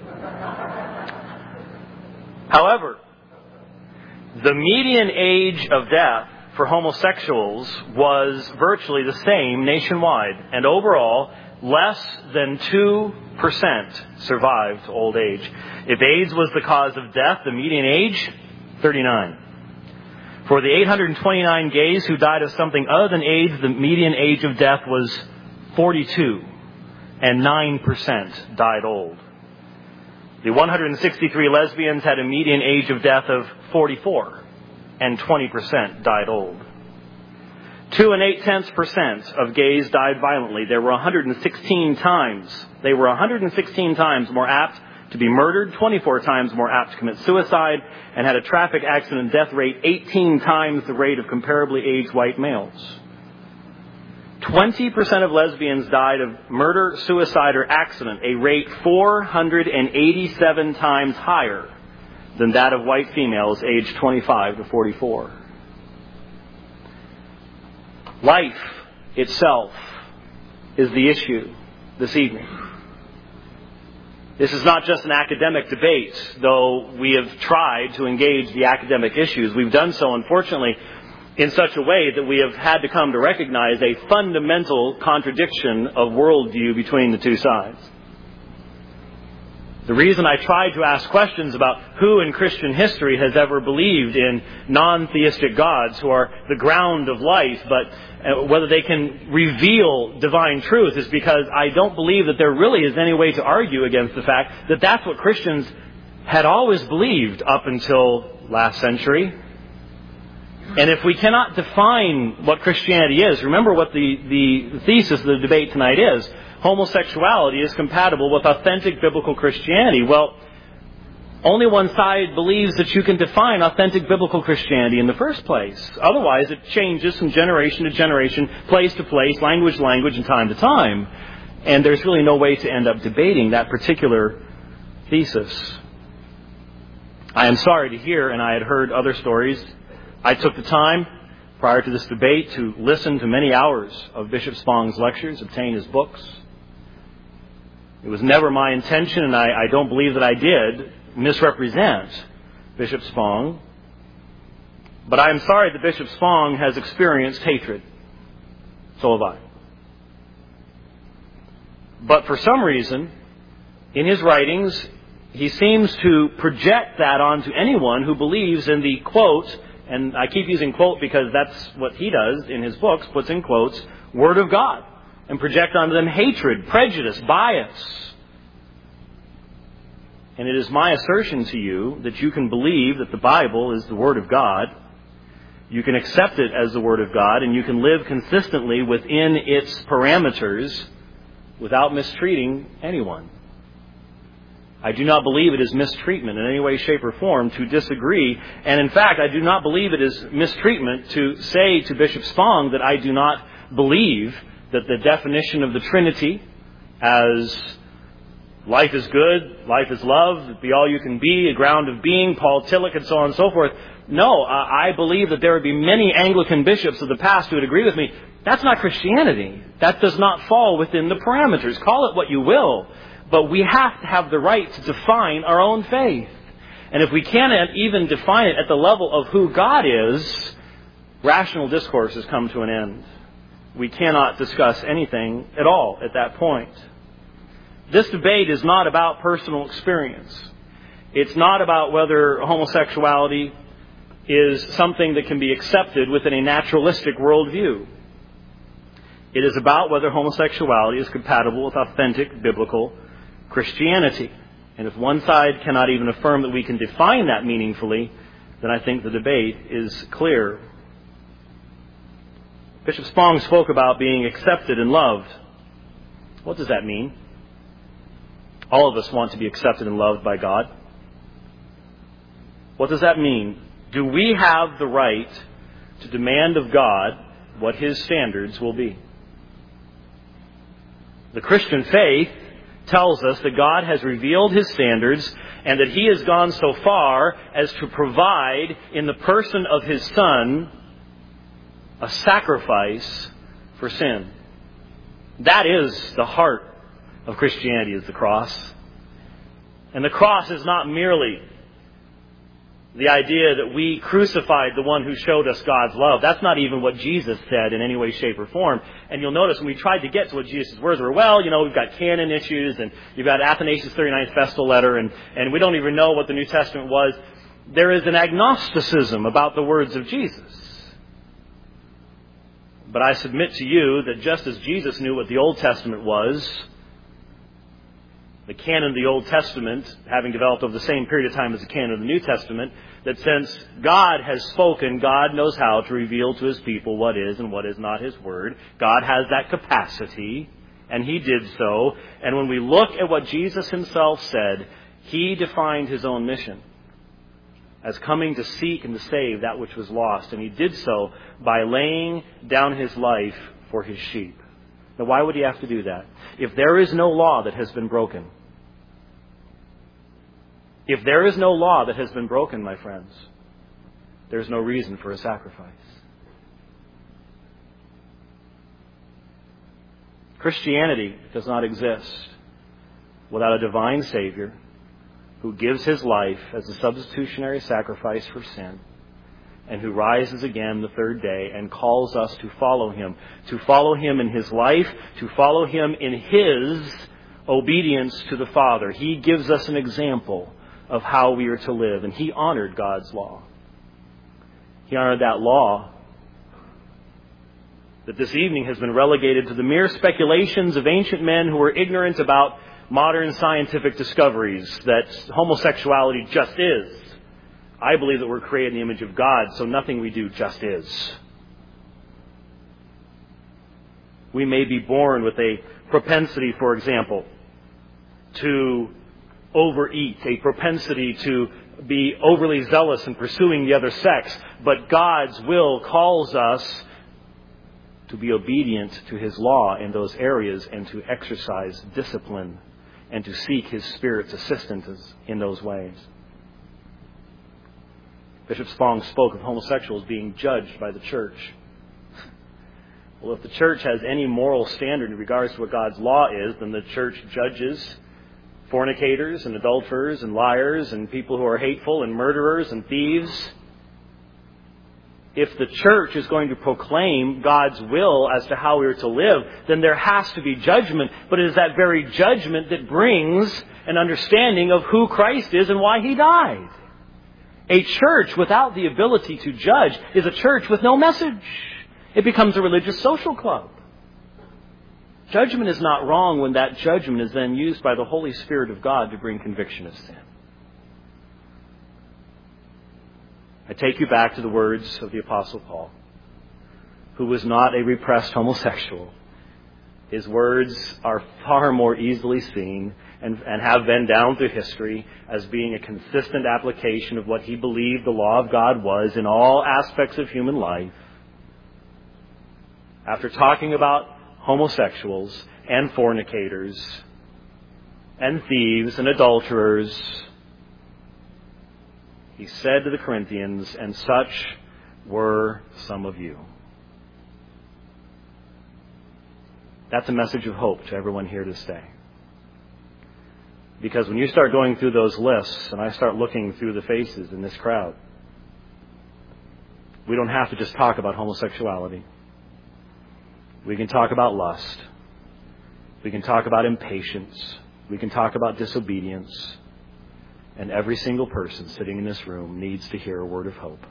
However, the median age of death for homosexuals was virtually the same nationwide, and overall, less than 2% survived old age. If AIDS was the cause of death, the median age, 39. For the 829 gays who died of something other than AIDS, the median age of death was 42, and 9% died old. The 163 lesbians had a median age of death of 44, and 20% died old. 2 8/10% of gays died violently. They were 116 times more apt to be murdered, 24 times more apt to commit suicide, and had a traffic accident death rate 18 times the rate of comparably aged white males. 20% of lesbians died of murder, suicide, or accident, a rate 487 times higher than that of white females aged 25 to 44. Life itself is the issue this evening. This is not just an academic debate, though we have tried to engage the academic issues. We've done so, unfortunately, in such a way that we have had to come to recognize a fundamental contradiction of worldview between the two sides. The reason I tried to ask questions about who in Christian history has ever believed in non-theistic gods who are the ground of life, but whether they can reveal divine truth, is because I don't believe that there really is any way to argue against the fact that that's what Christians had always believed up until last century. And if we cannot define what Christianity is, remember what the thesis of the debate tonight is. Homosexuality is compatible with authentic biblical Christianity. Well, only one side believes that you can define authentic biblical Christianity in the first place. Otherwise, it changes from generation to generation, place to place, language to language, and time to time. And there's really no way to end up debating that particular thesis. I am sorry to hear, and I had heard other stories. I took the time prior to this debate to listen to many hours of Bishop Spong's lectures, obtain his books. It was never my intention, and I don't believe that I did, misrepresent Bishop Spong. But I am sorry that Bishop Spong has experienced hatred. So have I. But for some reason, in his writings, he seems to project that onto anyone who believes in the quote, and I keep using quote because that's what he does in his books, puts in quotes, Word of God, and project onto them hatred, prejudice, bias. And it is my assertion to you that you can believe that the Bible is the Word of God, you can accept it as the Word of God, and you can live consistently within its parameters without mistreating anyone. I do not believe it is mistreatment in any way, shape, or form to disagree. And in fact, I do not believe it is mistreatment to say to Bishop Spong that I do not believe that the definition of the Trinity as life is good, life is love, be all you can be, a ground of being, Paul Tillich, and so on and so forth. No, I believe that there would be many Anglican bishops of the past who would agree with me. That's not Christianity. That does not fall within the parameters. Call it what you will. But we have to have the right to define our own faith. And if we cannot even define it at the level of who God is, rational discourse has come to an end. We cannot discuss anything at all at that point. This debate is not about personal experience. It's not about whether homosexuality is something that can be accepted within a naturalistic worldview. It is about whether homosexuality is compatible with authentic biblical Christianity. And if one side cannot even affirm that we can define that meaningfully, then I think the debate is clear. Bishop Spong spoke about being accepted and loved. What does that mean? All of us want to be accepted and loved by God. What does that mean? Do we have the right to demand of God what His standards will be? The Christian faith tells us that God has revealed His standards and that He has gone so far as to provide in the person of His Son a sacrifice for sin. That is the heart of Christianity, is the cross. And the cross is not merely the idea that we crucified the one who showed us God's love. That's not even what Jesus said in any way, shape, or form. And you'll notice when we tried to get to what Jesus' words were, we've got canon issues, and you've got Athanasius' 39th Festal Letter, and we don't even know what the New Testament was. There is an agnosticism about the words of Jesus. But I submit to you that just as Jesus knew what the Old Testament was, the canon of the Old Testament, having developed over the same period of time as the canon of the New Testament, that since God has spoken, God knows how to reveal to His people what is and what is not His Word. God has that capacity, and He did so. And when we look at what Jesus Himself said, He defined His own mission as coming to seek and to save that which was lost. And He did so by laying down His life for His sheep. Now, why would He have to do that? If there is no law that has been broken, if there is no law that has been broken, my friends, there's no reason for a sacrifice. Christianity does not exist without a divine Savior who gives His life as a substitutionary sacrifice for sin, and who rises again the third day and calls us to follow Him in His life, to follow Him in His obedience to the Father. He gives us an example of how we are to live, and He honored God's law. He honored that law that this evening has been relegated to the mere speculations of ancient men who were ignorant about modern scientific discoveries, that homosexuality just is. I believe that we're created in the image of God, so nothing we do just is. We may be born with a propensity, for example, to overeat, a propensity to be overly zealous in pursuing the other sex, but God's will calls us to be obedient to His law in those areas and to exercise discipline and to seek His Spirit's assistance in those ways. Bishop Spong spoke of homosexuals being judged by the church. Well, if the church has any moral standard in regards to what God's law is, then the church judges fornicators and adulterers and liars and people who are hateful and murderers and thieves. If the church is going to proclaim God's will as to how we are to live, then there has to be judgment. But it is that very judgment that brings an understanding of who Christ is and why He died. A church without the ability to judge is a church with no message. It becomes a religious social club. Judgment is not wrong when that judgment is then used by the Holy Spirit of God to bring conviction of sin. I take you back to the words of the Apostle Paul, who was not a repressed homosexual. His words are far more easily seen and have been down through history as being a consistent application of what he believed the law of God was in all aspects of human life. After talking about homosexuals and fornicators and thieves and adulterers, he said to the Corinthians, "And such were some of you." That's a message of hope to everyone here to stay. Because when you start going through those lists, and I start looking through the faces in this crowd, we don't have to just talk about homosexuality. We can talk about lust. We can talk about impatience. We can talk about disobedience. And every single person sitting in this room needs to hear a word of hope.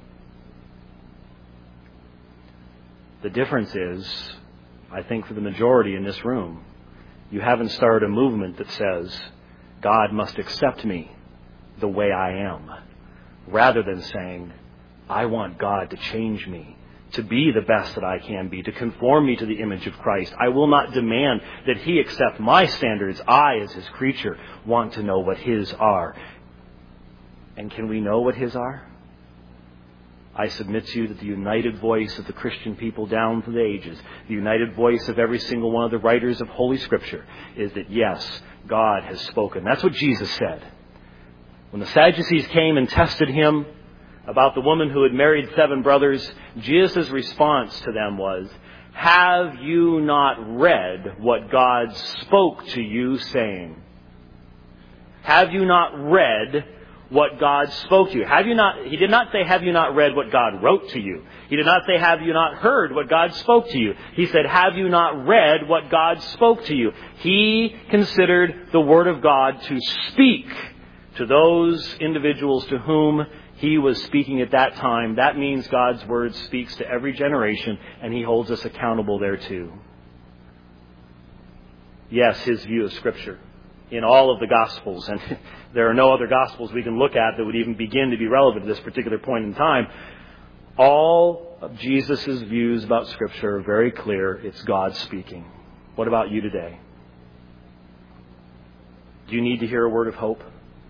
The difference is, I think for the majority in this room, you haven't started a movement that says, God must accept me the way I am, rather than saying, I want God to change me to be the best that I can be, to conform me to the image of Christ. I will not demand that He accept my standards. I, as His creature, want to know what His are. And can we know what His are? I submit to you that the united voice of the Christian people down through the ages, the united voice of every single one of the writers of Holy Scripture, is that yes, God has spoken. That's what Jesus said. When the Sadducees came and tested Him about the woman who had married 7 brothers, Jesus' response to them was, have you not read what God spoke to you, saying? Have you not read what God spoke to you? He did not say, have you not read what God wrote to you? He did not say, have you not heard what God spoke to you? He said, have you not read what God spoke to you? He considered the Word of God to speak to those individuals to whom He was speaking at that time. That means God's Word speaks to every generation, and He holds us accountable thereto. Yes, His view of Scripture in all of the Gospels, and there are no other Gospels we can look at that would even begin to be relevant at this particular point in time. All of Jesus' views about Scripture are very clear. It's God speaking. What about you today? Do you need to hear a word of hope?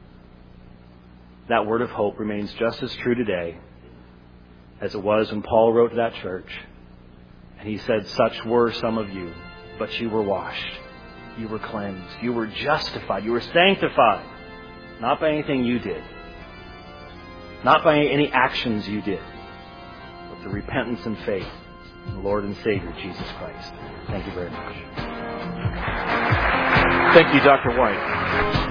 That word of hope remains just as true today as it was when Paul wrote to that church. And he said, such were some of you, but you were washed. You were cleansed. You were justified. You were sanctified. Not by anything you did. Not by any actions you did. But the repentance and faith in the Lord and Savior, Jesus Christ. Thank you very much. Thank you, Dr. White.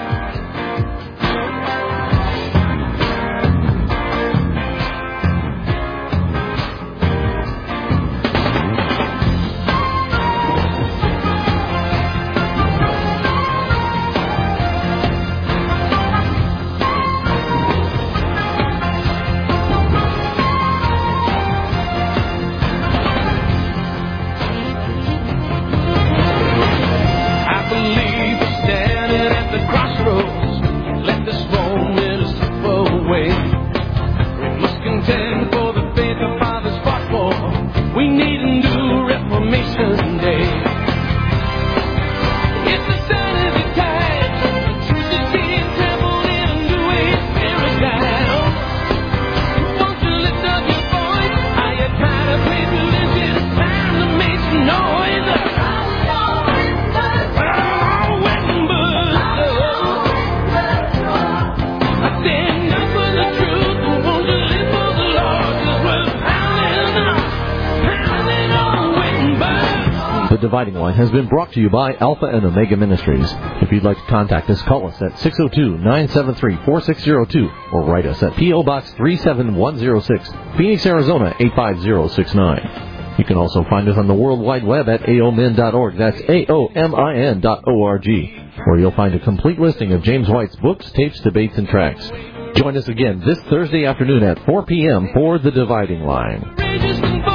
Dividing Line has been brought to you by Alpha and Omega Ministries. If you'd like to contact us, call us at 602-973-4602 or write us at P.O. Box 37106, Phoenix, Arizona 85069. You can also find us on the World Wide Web at aomin.org. That's aomin.org, where you'll find a complete listing of James White's books, tapes, debates, and tracts. Join us again this Thursday afternoon at 4 p.m. for The Dividing Line.